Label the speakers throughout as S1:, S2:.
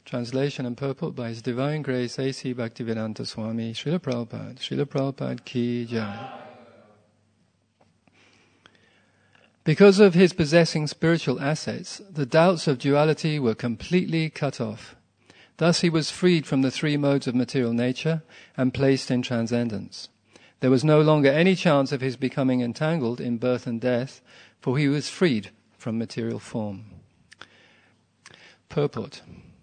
S1: Translation and purport by His Divine Grace A.C. Bhaktivedanta Swami, Srila Prabhupada. Srila Prabhupada Ki Jai. Because of his possessing spiritual assets, the doubts of duality were completely cut off. Thus he was freed from the three modes of material nature and placed in transcendence. There was no longer any chance of his becoming entangled in birth and death, for he was freed from material form. Purport.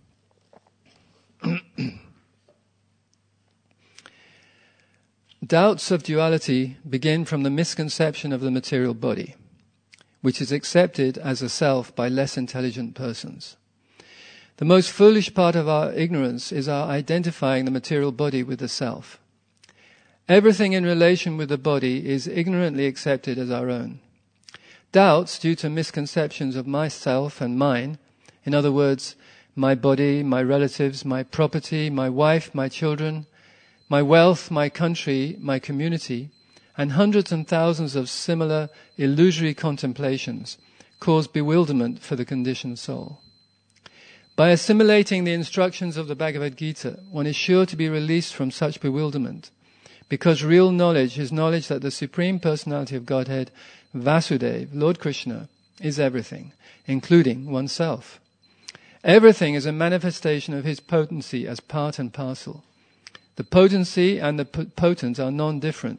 S1: Doubts of duality begin from the misconception of the material body, which is accepted as a self by less intelligent persons. The most foolish part of our ignorance is our identifying the material body with the self. Everything in relation with the body is ignorantly accepted as our own. Doubts due to misconceptions of myself and mine, in other words, my body, my relatives, my property, my wife, my children, my wealth, my country, my community, and hundreds and thousands of similar illusory contemplations cause bewilderment for the conditioned soul. By assimilating the instructions of the Bhagavad Gita, one is sure to be released from such bewilderment, because real knowledge is knowledge that the Supreme Personality of Godhead, Vasudeva, Lord Krishna, is everything, including oneself. Everything is a manifestation of his potency as part and parcel. The potency and the potent are non-different.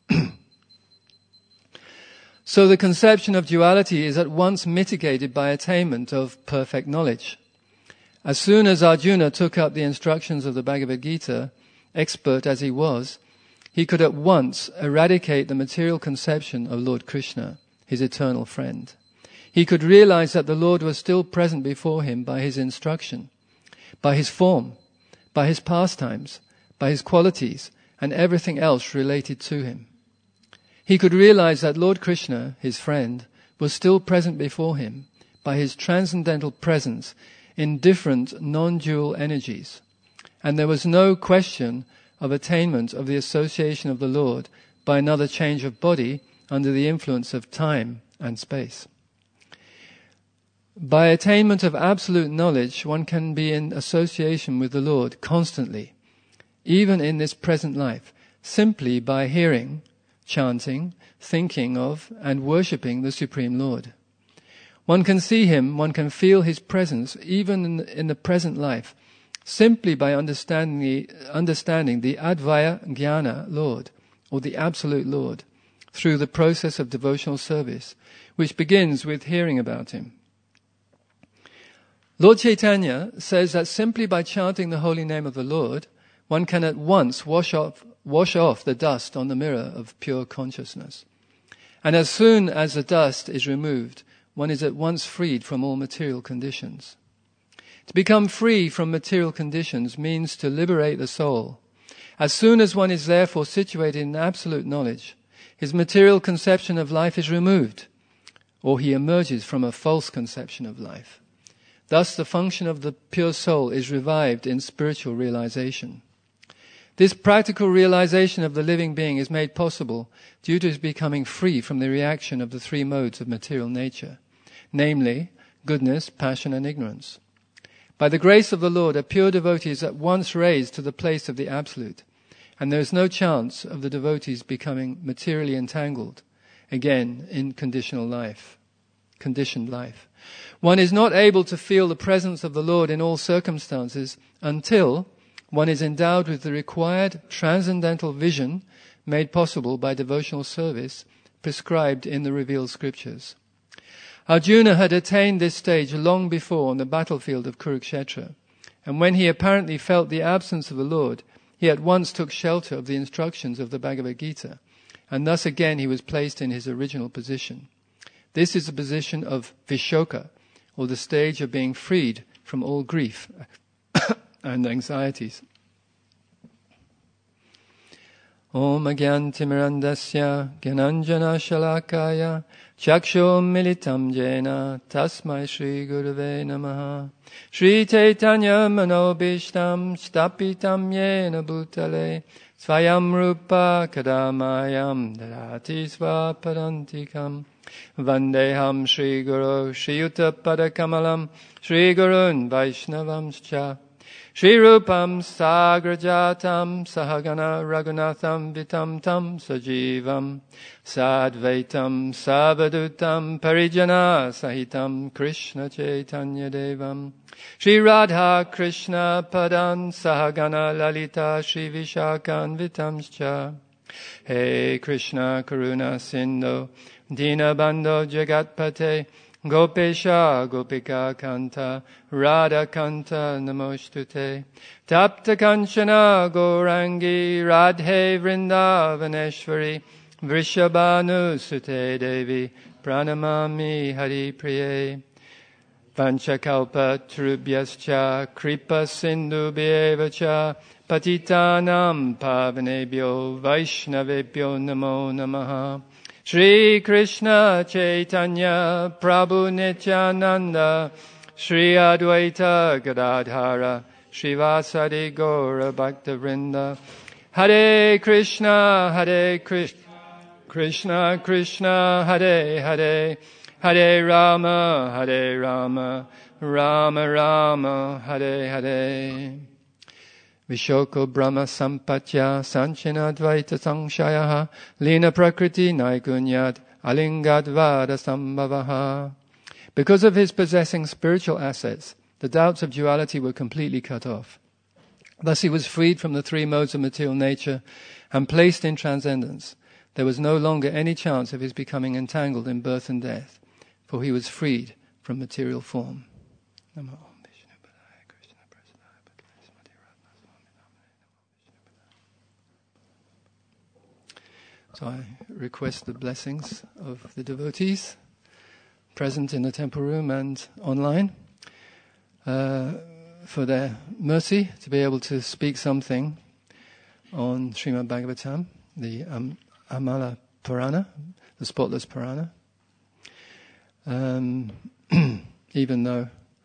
S1: So the conception of duality is at once mitigated by attainment of perfect knowledge. As soon as Arjuna took up the instructions of the Bhagavad Gita, expert as he was, he could at once eradicate the material conception of Lord Krishna, his eternal friend. He could realize that the Lord was still present before him by his instruction, by his form, by his pastimes, by his qualities, and everything else related to him. He could realize that Lord Krishna, his friend, was still present before him by his transcendental presence in different non-dual energies, and there was no question of attainment of the association of the Lord by another change of body under the influence of time and space. By attainment of absolute knowledge, one can be in association with the Lord constantly, even in this present life, simply by hearing, chanting, thinking of, and worshipping the Supreme Lord. One can see him, one can feel his presence, even in the present life, simply by understanding the Advaya Jnana Lord, or the Absolute Lord, through the process of devotional service, which begins with hearing about him. Lord Chaitanya says that simply by chanting the holy name of the Lord, one can at once wash off the dust on the mirror of pure consciousness. And as soon as the dust is removed, one is at once freed from all material conditions. To become free from material conditions means to liberate the soul. As soon as one is therefore situated in absolute knowledge, his material conception of life is removed, or he emerges from a false conception of life. Thus the function of the pure soul is revived in spiritual realization. This practical realization of the living being is made possible due to his becoming free from the reaction of the three modes of material nature, namely, goodness, passion, and ignorance. By the grace of the Lord, a pure devotee is at once raised to the place of the Absolute, and there is no chance of the devotees becoming materially entangled, again, in conditioned life. One is not able to feel the presence of the Lord in all circumstances until one is endowed with the required transcendental vision made possible by devotional service prescribed in the revealed scriptures. Arjuna had attained this stage long before on the battlefield of Kurukshetra, and when he apparently felt the absence of the Lord, he at once took shelter of the instructions of the Bhagavad Gita, and thus again he was placed in his original position. This is the position of Vishoka, or the stage of being freed from all grief and anxieties. Om Agyantimirandasya Gyananjana Shalakaya Chaksho Militam Jena Tasmai Shri Gurave Namaha Shri Chaitanya Manobishtam Stapitam Yena Bhutale Svayam Rupa Kadamayam Darati Svapadantikam Vandeham Shri Guru Shri Yuta Padakamalam Shri Gurun Vaishnavam Cha Shri Rupam Sagrajatam Sahagana Raghunatham Vitam Tam Sajivam Sadvaitam Savadutam Parijana Sahitam Krishna Chaitanya Devam Shri Radha Krishna Padan Sahagana Lalita Shri Vishakan Vitamscha Hey Krishna Karuna Sindhu Dinabandho Jagatpate Gopesha Gopika Kanta Radha Kanta Namostute Tapta Kanchana Gourangi Radhe Vrindavaneshwari Vrishabhanu Sute Devi Pranamami Hari Priye Panchakalpa Trubhyascha Kripa Sindhu Bhyevacha Patitanam Pavanebhyo Vaishnavebhyo Namo Namaha Shri Krishna Chaitanya Prabhu Nityananda Shri Advaita Gadadhara Srivasadi Gaura Bhaktavrinda Hare Krishna Krishna Krishna Hare Hare Hare Rama Rama Rama Hare Hare Vishoko Brahma Sampatya Sanchina Dvaita Sangshayaha Lina Prakriti Naigunyat Alingadvada Sambhavaha. Because of his possessing spiritual assets, the doubts of duality were completely cut off. Thus he was freed from the three modes of material nature and placed in transcendence. There was no longer any chance of his becoming entangled in birth and death, for he was freed from material form. Namo. So I request the blessings of the devotees present in the temple room and online for their mercy to be able to speak something on Srimad Bhagavatam, the Amala Purana, the spotless Purana. Even though,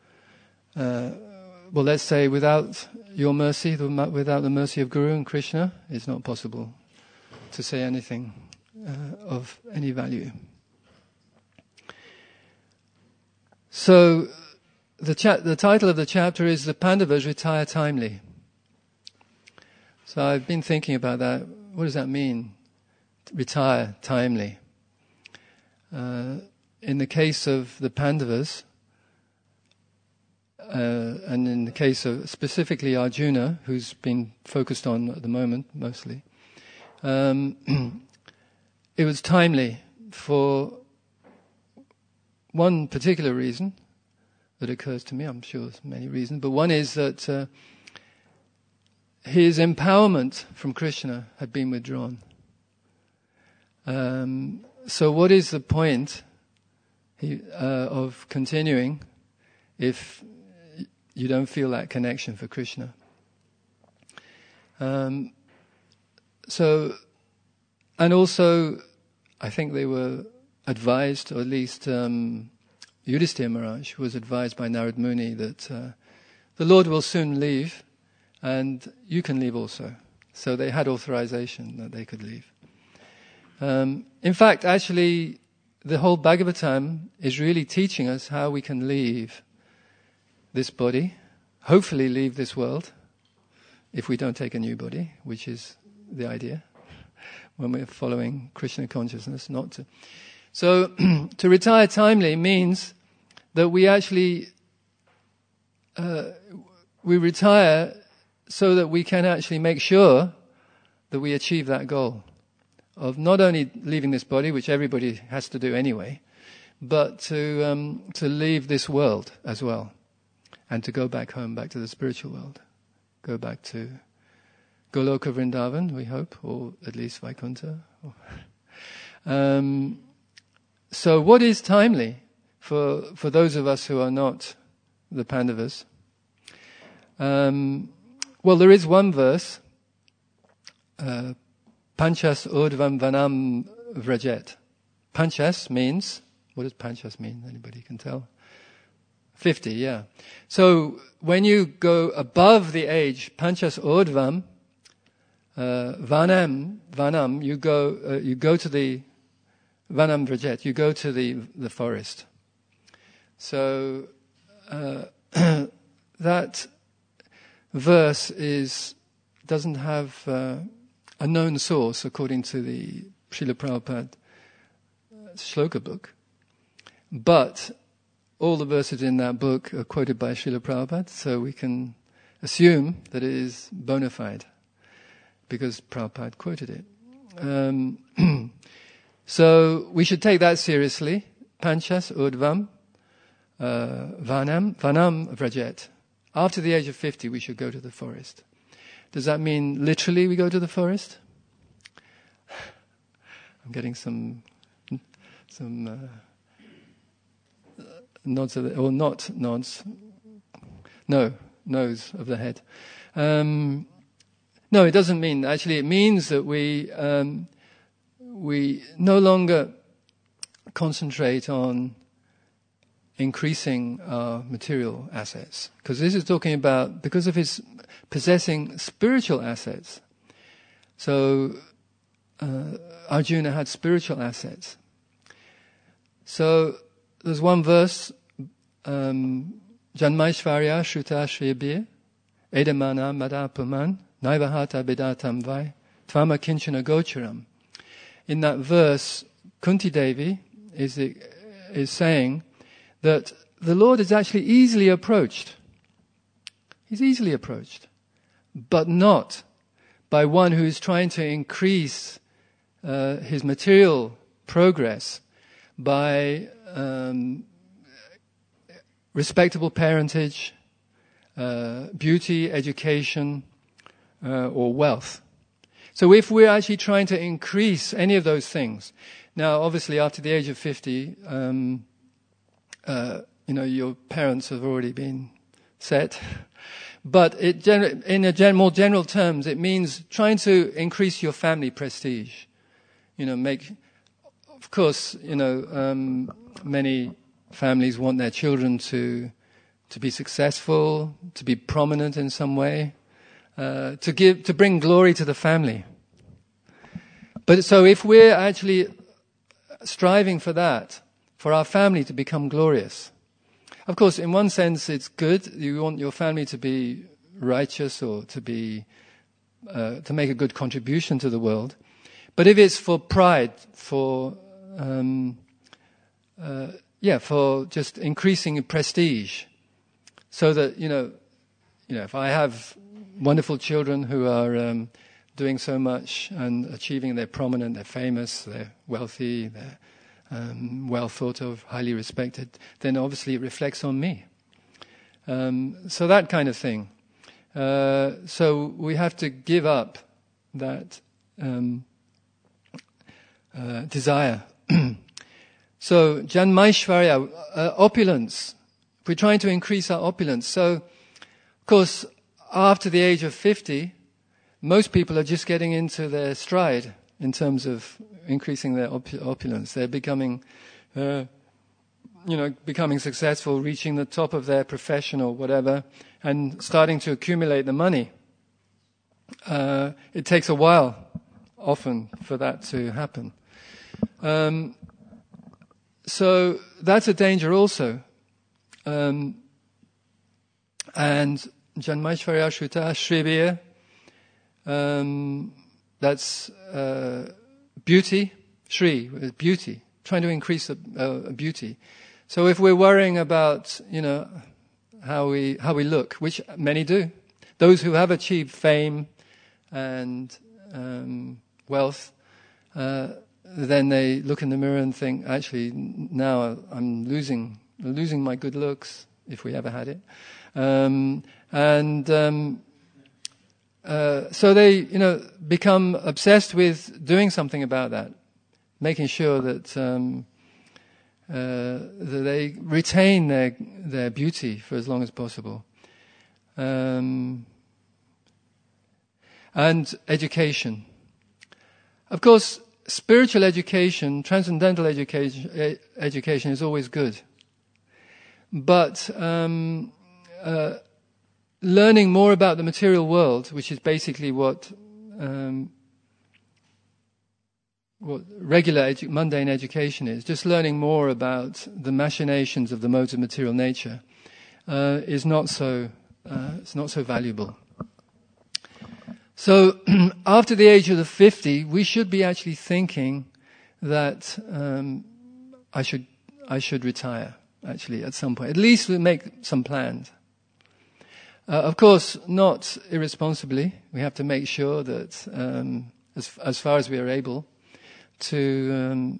S1: well, let's say without your mercy, without the mercy of Guru and Krishna, it's not possible to say anything of any value. So, the title of the chapter is The Pandavas Retire Timely. So I've been thinking about that. What does that mean? Retire timely. In the case of the Pandavas, and in the case of specifically Arjuna, who's been focused on at the moment mostly, it was timely for one particular reason that occurs to me. I'm sure there's many reasons, but one is that his empowerment from Krishna had been withdrawn. So what is the point of continuing if you don't feel that connection for Krishna? And also, I think they were advised, or at least Yudhisthira Maharaj was advised by Narad Muni that the Lord will soon leave, and you can leave also. So they had authorization that they could leave. In fact, actually, the whole Bhagavatam is really teaching us how we can leave this body, hopefully leave this world, if we don't take a new body, which is the idea when we're following Krishna consciousness, not to. So, to retire timely means that we actually, we retire so that we can actually make sure that we achieve that goal of not only leaving this body, which everybody has to do anyway, but to leave this world as well, and to go back home, back to the spiritual world, go back to Goloka Vrindavan, we hope, or at least Vaikuntha. So what is timely for those of us who are not the Pandavas? Well, there is one verse, Panchas Urdhvam Vanam Vrajet. Panchas means, what does Panchas mean? Anybody can tell? 50, yeah. So when you go above the age, Panchas Urdhvam, Vanam, you go to the Vanam Vrajet, you go to the forest. So that verse doesn't have a known source according to the Srila Prabhupada Shloka book, but all the verses in that book are quoted by Srila Prabhupada, so we can assume that it is bona fide because Prabhupada quoted it. So we should take that seriously. Panchas urdvam vanam vrajet. After the age of 50, we should go to the forest. Does that mean literally we go to the forest? I'm getting some nods or not nods. No, no's of the head. No, it doesn't mean. Actually, it means that we no longer concentrate on increasing our material assets. Because this is talking about, because of his possessing spiritual assets. So Arjuna had spiritual assets. So there's one verse, Janmaishvarya Shruta Shribir Edamana Madapaman Naivahata Bedatam Vai Tvama Kinchana Gocharam. In that verse, Kunti Devi is saying that the Lord is actually easily approached. He's easily approached, but not by one who is trying to increase his material progress by respectable parentage, beauty, education, or wealth. So if we're actually trying to increase any of those things, now obviously after the age of 50, your parents have already been set. But in more general terms, it means trying to increase your family prestige. Of course, many families want their children to be successful, to be prominent in some way, to bring glory to the family. But so if we're actually striving for that, for our family to become glorious, of course, in one sense, it's good. You want your family to be righteous or to make a good contribution to the world. But if it's for pride, for just increasing prestige, so that if I have wonderful children who are doing so much and achieving, they're prominent, they're famous, they're wealthy, they're well thought of, highly respected, then obviously it reflects on me. So that kind of thing. So we have to give up that desire. So Janmaishvarya, opulence. We're trying to increase our opulence. So, of course, after the age of 50, most people are just getting into their stride in terms of increasing their opulence. They're becoming successful, reaching the top of their profession or whatever, and starting to accumulate the money. It takes a while, often, for that to happen. So that's a danger also. And Janmaishvarya Shruta Shribir, that's beauty, Shri, beauty, trying to increase beauty. So if we're worrying about, how we look, which many do, those who have achieved fame and wealth, then they look in the mirror and think, actually, now I'm losing my good looks, if we ever had it. So they, become obsessed with doing something about that, making sure that they retain their beauty for as long as possible. And education. Of course, spiritual education, transcendental education is always good. But learning more about the material world, which is basically what regular mundane education is, just learning more about the machinations of the modes of material nature, is not so valuable. So after the age of the 50, we should be actually thinking that I should retire, actually, at some point. At least we make some plans. Of course, not irresponsibly. We have to make sure that, as far as we are able, to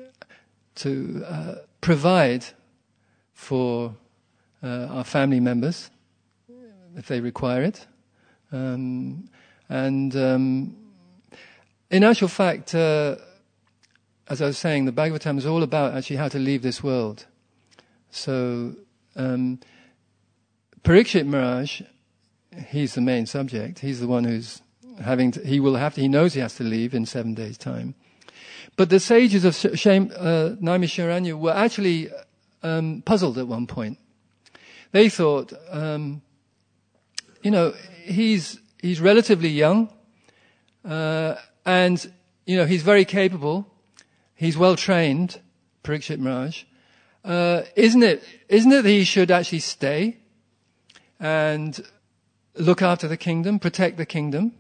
S1: provide for our family members if they require it. And in actual fact, as I was saying, the Bhagavatam is all about actually how to leave this world. So Parikshit Maharaj, he's the main subject. He's the one who's he knows he has to leave in 7 days' time. But the sages of Naimisharanya were actually puzzled at one point. They thought, he's relatively young, and he's very capable. He's well trained, Parikshit Maharaj. Isn't it that he should actually stay and look after the kingdom, protect the kingdom?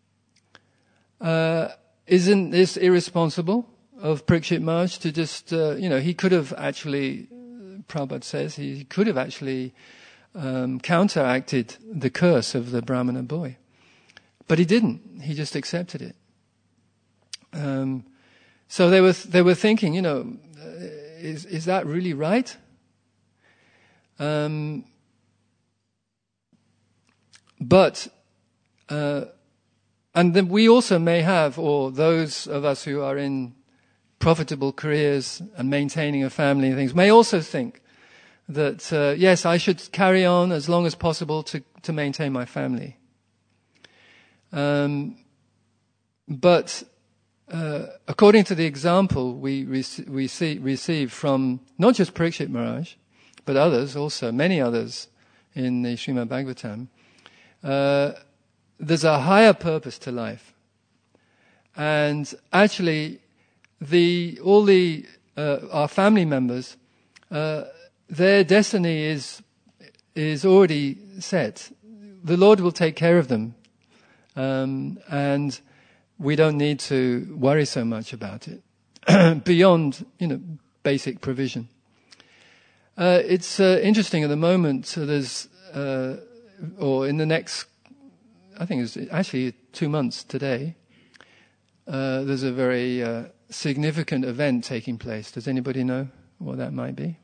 S1: Isn't this irresponsible of Parikshit Maharaj to just, he could have actually, Prabhupada says, he could have actually counteracted the curse of the Brahmana boy. But he didn't. He just accepted it. So they were thinking, is that really right? But and then we also may have, or those of us who are in profitable careers and maintaining a family and things, may also think that, yes, I should carry on as long as possible to maintain my family. But according to the example we receive from not just Parikshit Maharaj, but others also, many others in the Srimad Bhagavatam, there's a higher purpose to life. And actually, our family members, their destiny is already set. The Lord will take care of them. And we don't need to worry so much about it beyond, basic provision. It's interesting at the moment. There's, or in the next, I think it's actually 2 months today. There's a very significant event taking place. Does anybody know what that might be?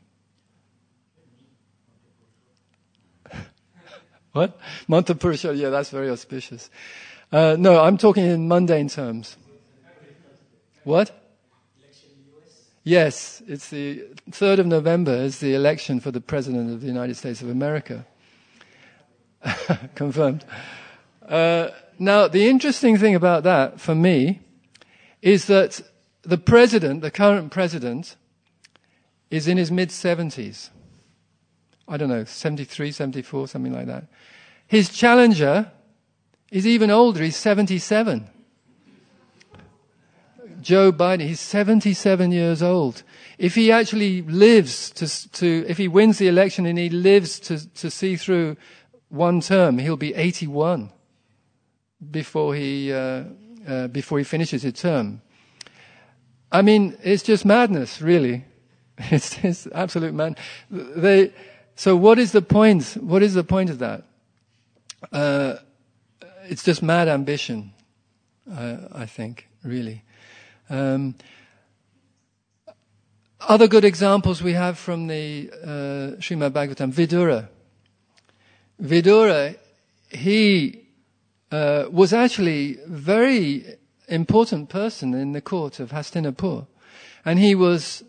S1: What? Mantapurusha, yeah, that's very auspicious. No, I'm talking in mundane terms. What? Yes, it's the 3rd of November is the election for the President of the United States of America. Confirmed. Now, the interesting thing about that, for me, is that the current president, is in his mid-70s. I don't know, 73, 74, something like that. His challenger is even older, he's 77. Joe Biden, he's 77 years old. If he actually lives if he wins the election and he lives to see through one term, he'll be 81 before he finishes his term. I mean, it's just madness, really. It's absolute madness. So what is the point? What is the point of that? It's just mad ambition, I think, really. Other good examples we have from the Srimad Bhagavatam, Vidura. Vidura, he was actually a very important person in the court of Hastinapur. And he was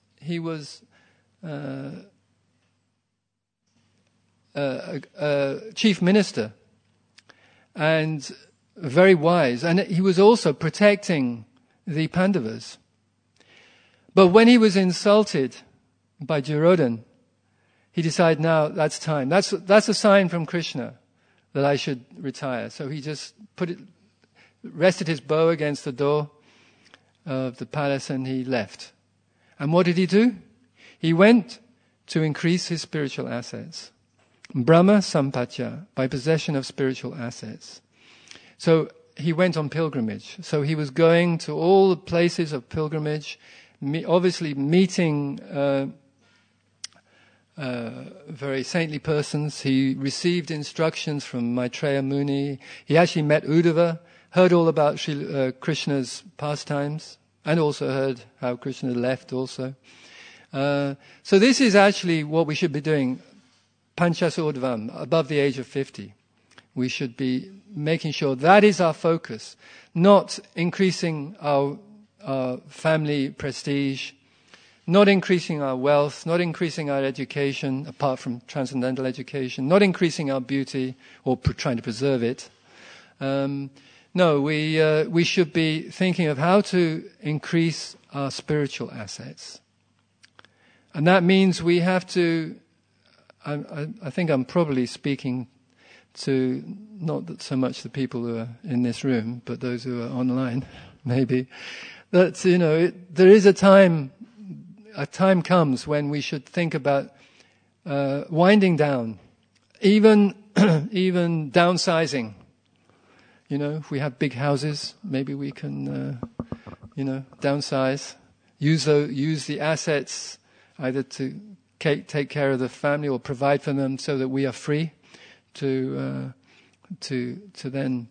S1: chief minister and very wise, and he was also protecting the Pandavas. But when he was insulted by Duryodhana, he decided, now that's time. That's a sign from Krishna that I should retire. So he just rested his bow against the door of the palace and he left. And what did he do? He went to increase his spiritual assets. Brahma Sampatya, by possession of spiritual assets. So he went on pilgrimage. So he was going to all the places of pilgrimage, obviously meeting very saintly persons. He received instructions from Maitreya Muni. He actually met Uddhava, heard all about Krishna's pastimes, and also heard how Krishna left also. So this is actually what we should be doing, Panchasurdvam, above the age of 50. We should be making sure that is our focus, not increasing our family prestige, not increasing our wealth, not increasing our education, apart from transcendental education, not increasing our beauty or trying to preserve it. No, we should be thinking of how to increase our spiritual assets. And that means we have to, I think I'm probably speaking to not so much the people who are in this room, but those who are online, maybe, that, there is a time comes when we should think about winding down, even downsizing. If we have big houses, maybe we can, downsize, use the assets either to take care of the family or provide for them so that we are free to then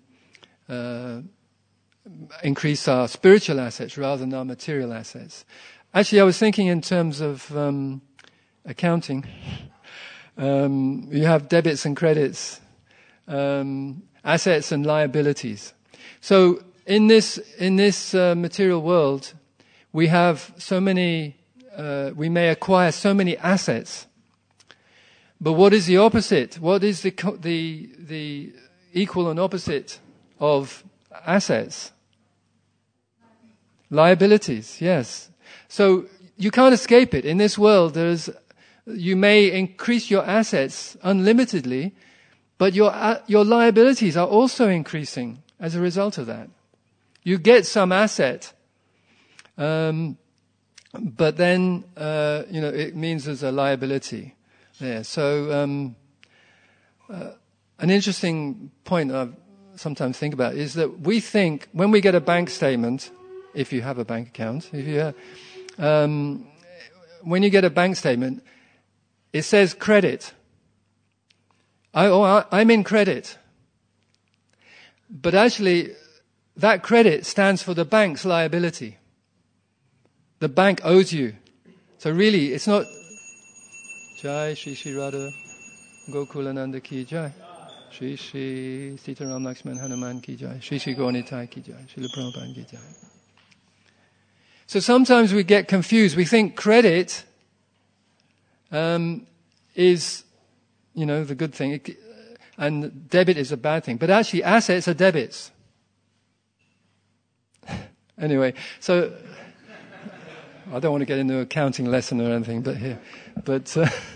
S1: increase our spiritual assets rather than our material assets. Actually, I was thinking in terms of accounting. You have debits and credits, assets and liabilities. So in this material world, we have so many. We may acquire so many assets, but what is the opposite? What is the equal and opposite of assets? Liabilities, yes. So you can't escape it. In this world, you may increase your assets unlimitedly, but your liabilities are also increasing as a result of that. You get some asset, but then it means there's a liability there. So an interesting point I sometimes think about is that we think when we get a bank statement, if you have a bank account, when you get a bank statement, it says credit. I'm in credit. But actually, that credit stands for the bank's liability. The bank owes you. So really, it's not... Jai Shri Shri Radha Gokulananda ki jai. Shri Shri Sitaram Lakshman Hanuman ki jai. Shri Shri Gauranitai ki jai. Shri Prabhupada ki jai. So sometimes we get confused. We think credit is, the good thing, and debit is a bad thing. But actually, assets are debits. Anyway, so I don't want to get into an accounting lesson or anything, but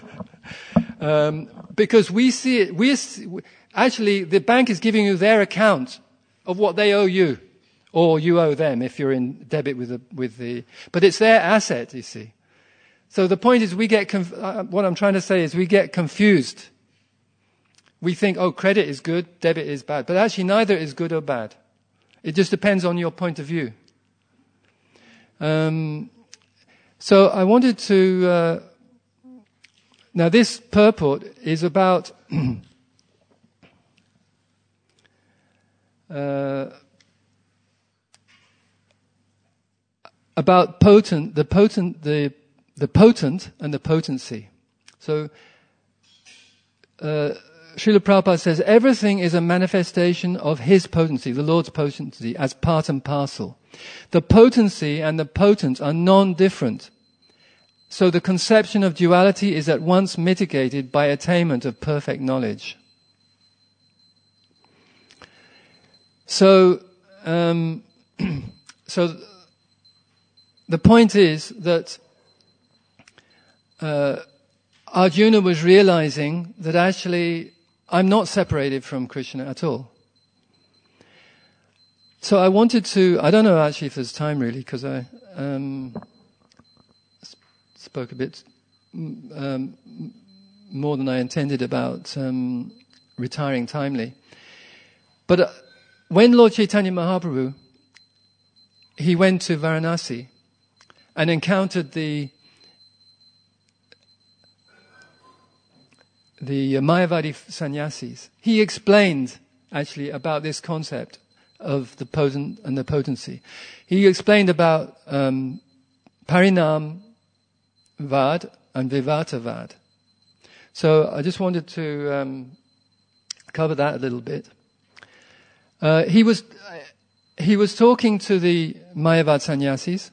S1: because we see it, actually, the bank is giving you their account of what they owe you. Or you owe them if you're in debit with the, but it's their asset, you see. So the point is, what I'm trying to say is, we get confused. We think, credit is good, debit is bad, but actually neither is good or bad. It just depends on your point of view. So I wanted to. Now this purport is about. About the potent and the potency. So, Srila Prabhupada says everything is a manifestation of His potency, the Lord's potency, as part and parcel. The potency and the potent are non-different. So the conception of duality is at once mitigated by attainment of perfect knowledge. So, the point is that Arjuna was realizing that actually I'm not separated from Krishna at all. So I wanted to, I don't know actually if there's time really, because I spoke a bit more than I intended about retiring timely. But when Lord Chaitanya Mahaprabhu, he went to Varanasi and encountered the Mayavadi sannyasis, he explained actually about this concept of the potent and the potency. He explained about Parinam Vad and Vivata Vad. So I just wanted to cover that a little bit. He was talking to the Mayavad sannyasis,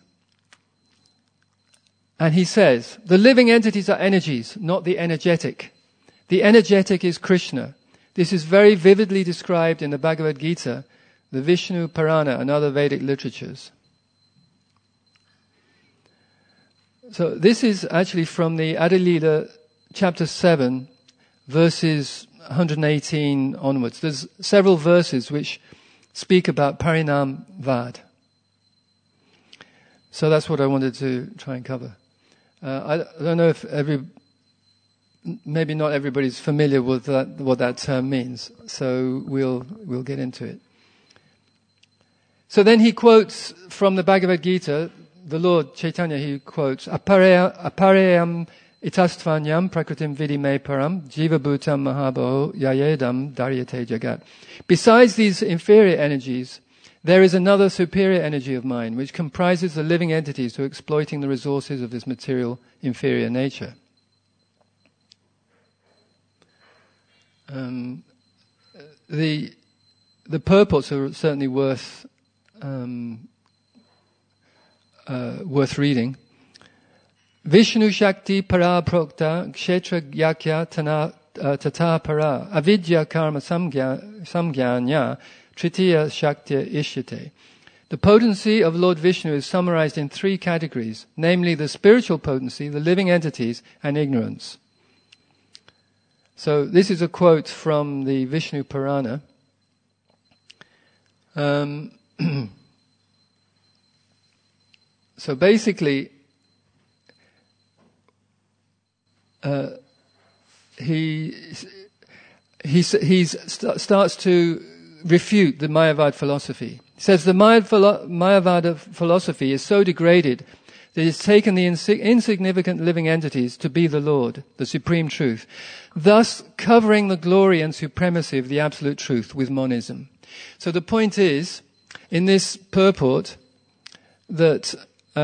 S1: and he says, the living entities are energies, not the energetic. The energetic is Krishna. This is very vividly described in the Bhagavad Gita, the Vishnu Purana, and other Vedic literatures. So this is actually from the Adilila, chapter 7, verses 118 onwards. There's several verses which speak about Parinam Vad. So that's what I wanted to try and cover. I don't know if maybe not everybody's familiar with what that term means. So we'll get into it. So then he quotes from the Bhagavad Gita, the Lord Chaitanya, he quotes, Aparayam itastvanyam prakritim vidime param jiva bhutam mahabho yayedam daryate jagat. Besides these inferior energies, there is another superior energy of mind, which comprises the living entities who are exploiting the resources of this material inferior nature. The purports are certainly worth reading. Vishnu Shakti Para Prokta Kshetra Yakya Tata Para Avidya Karma Samgyanya Tritiya Shaktya Ishyate. The potency of Lord Vishnu is summarized in three categories, namely the spiritual potency, the living entities, and ignorance. So this is a quote from the Vishnu Purana. So basically, he starts to refute the Mayavad philosophy. He says the Mayavad philosophy is so degraded that it's taken the insignificant living entities to be the Lord, the supreme truth, thus covering the glory and supremacy of the absolute truth with monism. So the point is, in this purport, that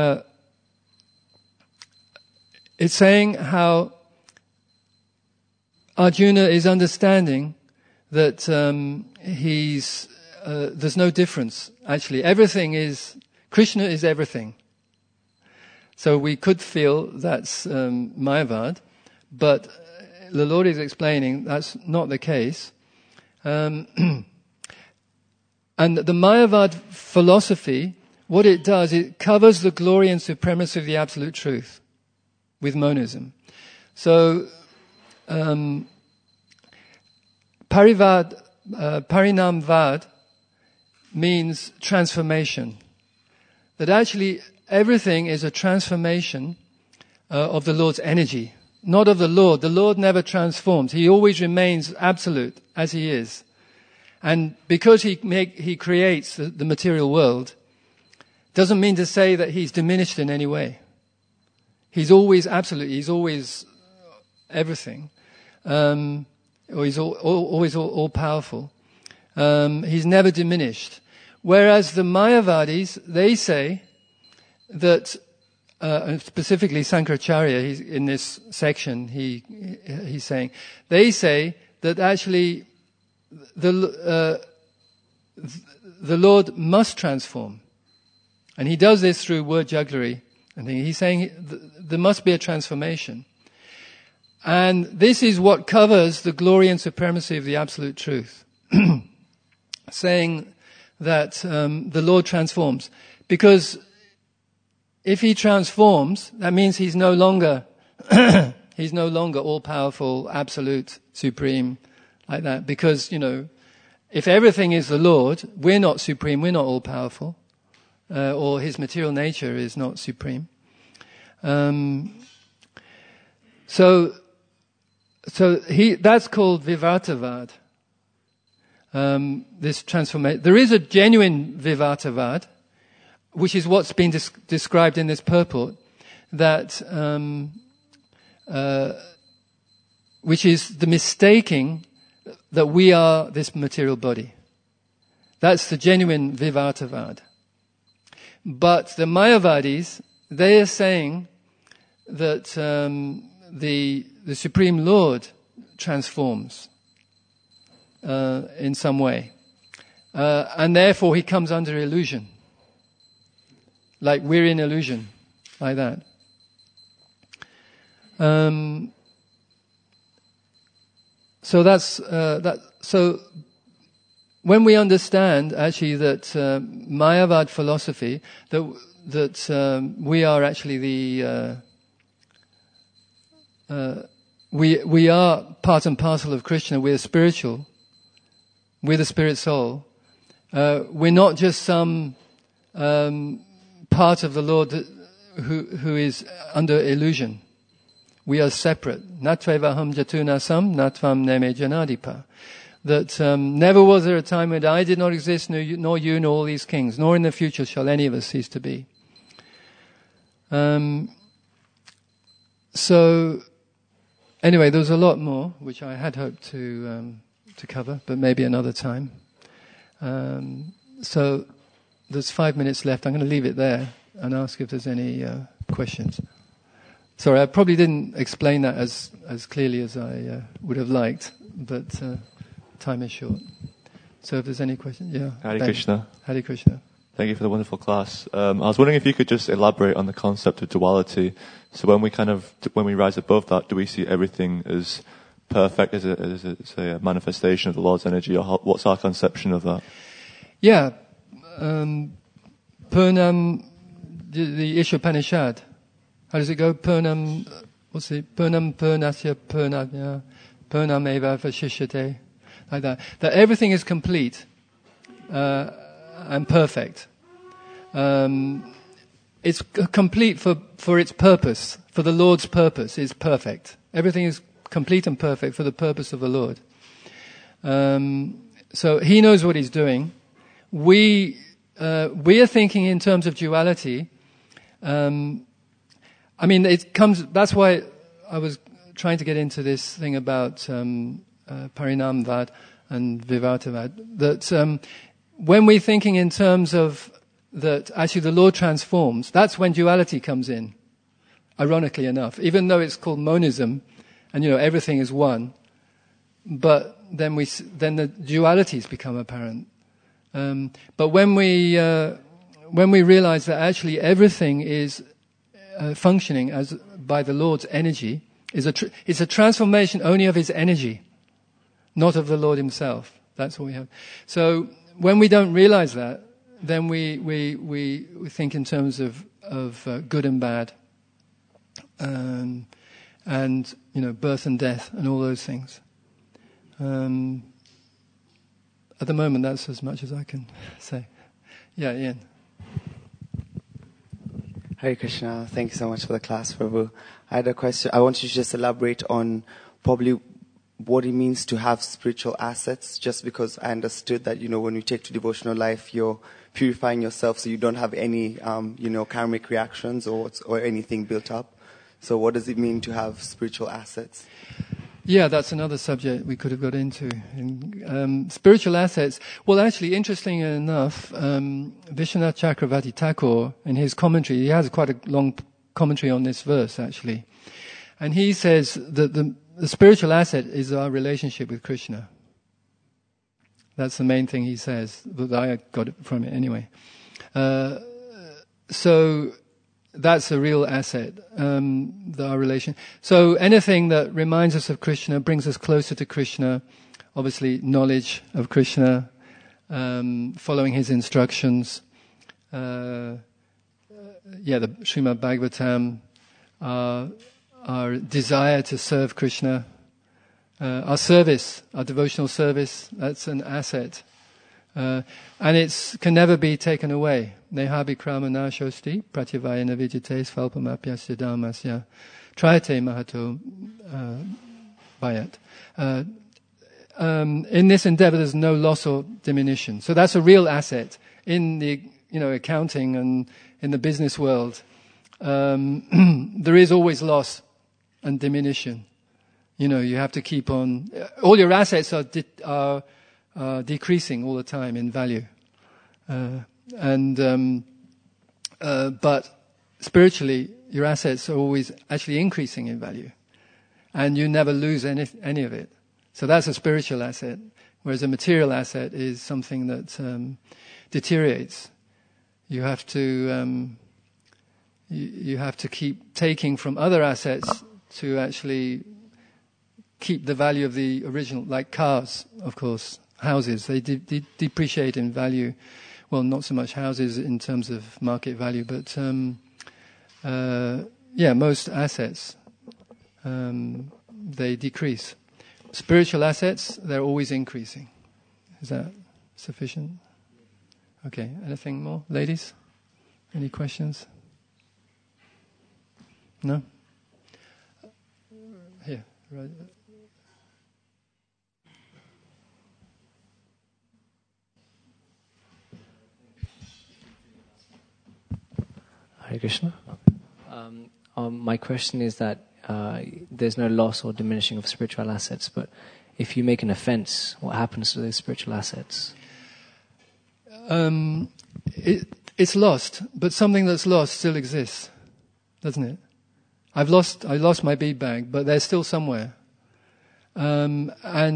S1: it's saying how Arjuna is understanding that there's no difference. Actually, Krishna is everything. So we could feel that's Mayavad, but the Lord is explaining that's not the case. And the Mayavad philosophy, what it does, it covers the glory and supremacy of the absolute truth with monism. So Parinam Vad means transformation. That actually everything is a transformation of the Lord's energy, not of the Lord. The Lord never transforms. He always remains absolute as he is. And because he creates the material world, doesn't mean to say that he's diminished in any way. He's always absolute. He's always everything. Or he's always all powerful. He's never diminished. Whereas the Mayavadis, they say that, specifically Sankaracharya, in this section, he's saying, they say that actually the Lord must transform. And he does this through word jugglery. And he's saying there must be a transformation. And this is what covers the glory and supremacy of the absolute truth. Saying that the Lord transforms. Because if he transforms, that means he's no longer all powerful, absolute, supreme, like that. Because, if everything is the Lord, we're not supreme, we're not all powerful. Or his material nature is not supreme. So that's called Vivartavad. this transformation. There is a genuine Vivartavad, which is what's been described in this purport, that which is the mistaking that we are this material body. That's the genuine Vivartavad. But the Mayavadis, they are saying that the Supreme Lord transforms in some way. And therefore he comes under illusion. Like we're in illusion, like that. So that's that. So when we understand actually that Mayavad philosophy, that we are actually we are part and parcel of Krishna. We're spiritual. We're the spirit soul. We're not just some part of the Lord who is under illusion. We are separate. Natvevaham jatunasam natvam neme janadipa. That never was there a time when I did not exist, nor you, nor all these kings, nor in the future shall any of us cease to be. So, anyway, there's a lot more which I had hoped to cover, but maybe another time. So, there's 5 minutes left. I'm going to leave it there and ask if there's any questions. Sorry, I probably didn't explain that as clearly as I would have liked, but time is short. So if there's any questions, yeah.
S2: Hare Krishna.
S1: Hare Krishna.
S2: Thank you for the wonderful class. I was wondering if you could just elaborate on the concept of duality. So when we rise above that, do we see everything as perfect, as a manifestation of the Lord's energy, or what's our conception of that?
S1: Yeah. Purnam, the Ishopanishad. How does it go? Purnam, what's it? Purnam purnasya purnanya, purnam eva vashishyate. Like that. That everything is complete and perfect. It's complete for its purpose, for the Lord's purpose. It's perfect. Everything is complete and perfect for the purpose of the Lord. So He knows what He's doing. We are thinking in terms of duality. I mean, it comes. That's why I was trying to get into this thing about Parinamvad and Vivartavad. That when we're thinking in terms of that, actually the Lord transforms. That's when duality comes in. Ironically enough, even though it's called monism, and everything is one, but then the dualities become apparent. But when we realize that actually everything is functioning as by the Lord's energy, it's a transformation only of His energy, not of the Lord Himself. That's what we have. So when we don't realize that, then we think in terms of good and bad, and birth and death and all those things. At the moment, that's as much as I can say. Yeah, Ian.
S3: Hare Krishna. Thank you so much for the class, Prabhu. I had a question. I want you to just elaborate on probably what it means to have spiritual assets, just because I understood that, when you take to devotional life, you're purifying yourself so you don't have any, karmic reactions or anything built up. So what does it mean to have spiritual assets?
S1: Yeah, that's another subject we could have got into. Spiritual assets. Well, actually, interestingly enough, Vishwanath Chakravarti Thakur, in his commentary, he has quite a long commentary on this verse, actually. And he says that the spiritual asset is our relationship with Krishna. That's the main thing he says, but I got it from it anyway. So that's a real asset, our relation. So anything that reminds us of Krishna, brings us closer to Krishna, obviously knowledge of Krishna, following His instructions, the Srimad Bhagavatam, our desire to serve Krishna, our service, our devotional service, that's an asset. And it can never be taken away. Neha vikrama nashosti pratyavayana vijite svalpamapyasya dhammasya trayate mahato bhayat. in this endeavor, there's no loss or diminution. So that's a real asset in the accounting and in the business world. There is always loss and diminution. You have to keep on. All your assets are decreasing all the time in value, but spiritually, your assets are always actually increasing in value, and you never lose any of it. So that's a spiritual asset, whereas a material asset is something that deteriorates. You have to keep taking from other assets to actually keep the value of the original, like cars, of course, houses. They depreciate in value. Well, not so much houses in terms of market value, but most assets they decrease. Spiritual assets, they're always increasing. Is that sufficient? Okay, anything more? Ladies? Any questions? No? Here, right.
S4: Hare Krishna. My question is that there's no loss or diminishing of spiritual assets, but if you make an offense, what happens to those spiritual assets?
S1: It's lost, but something that's lost still exists, doesn't it? I lost my bead bag, but they're still somewhere, and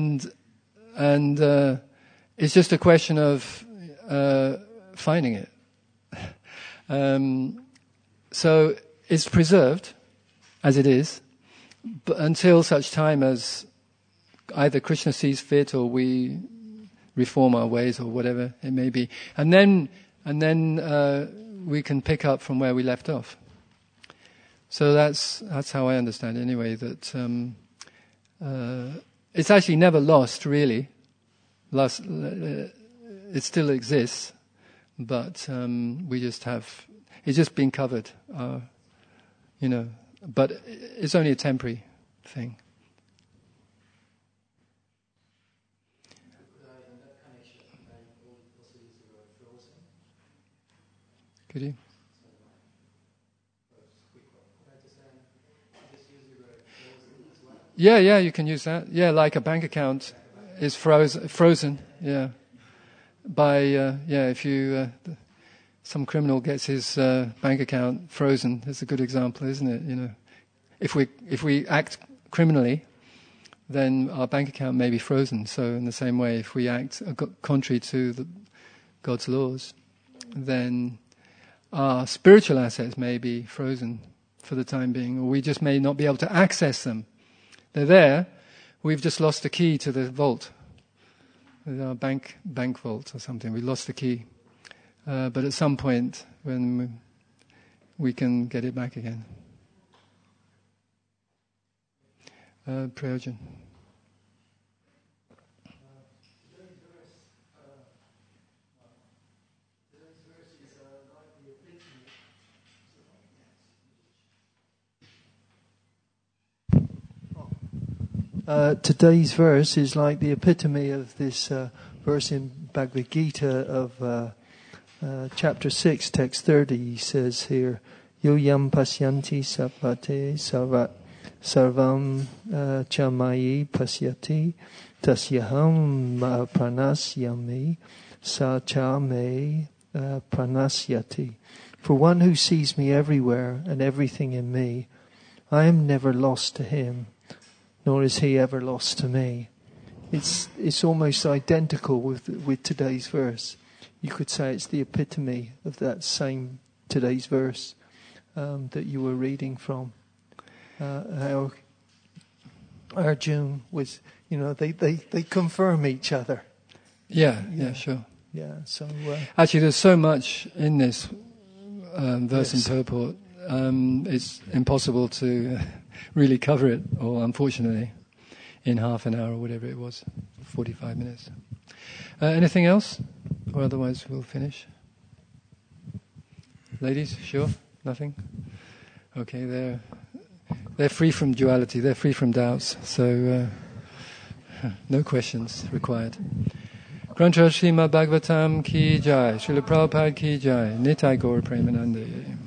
S1: it's just a question of finding it. So it's preserved as it is, but until such time as either Krishna sees fit or we reform our ways or whatever it may be, and then we can pick up from where we left off. So that's how I understand it anyway. That it's actually never lost, really. It still exists, but we just have it's just been covered, But it's only a temporary thing. Could you? Yeah, you can use that. Yeah, like a bank account is frozen. Yeah, if you some criminal gets his bank account frozen. That's a good example, isn't it? If we act criminally, then our bank account may be frozen. So in the same way, if we act contrary to God's laws, then our spiritual assets may be frozen for the time being, or we just may not be able to access them. They're there. We've just lost the key to the vault, our bank vault or something. We lost the key, but at some point when we can get it back again. Prayojan.
S5: Today's verse is like the epitome of this verse in Bhagavad Gita of chapter 6, text 30. He says here, Yo yam pasyanti sapate sarvam chamayi pasyati tasyaham pranasyami sa cha me pranasyati. For one who sees me everywhere and everything in me, I am never lost to him, nor is he ever lost to me. It's almost identical with today's verse. You could say it's the epitome of that same today's verse that you were reading from. How Arjun was, they confirm each other.
S1: Yeah, sure.
S5: Yeah, so
S1: actually, there's so much in this verse and purport. It's impossible to really cover it, or unfortunately, in half an hour or whatever it was, 45 minutes. Anything else? Or otherwise we'll finish. Ladies, sure? Nothing? Okay, they're free from duality, they're free from doubts, so No questions required. Granth Srimad Bhagavatam ki jai, Srila Prabhupada ki jai, Nitai Gaur Premanande.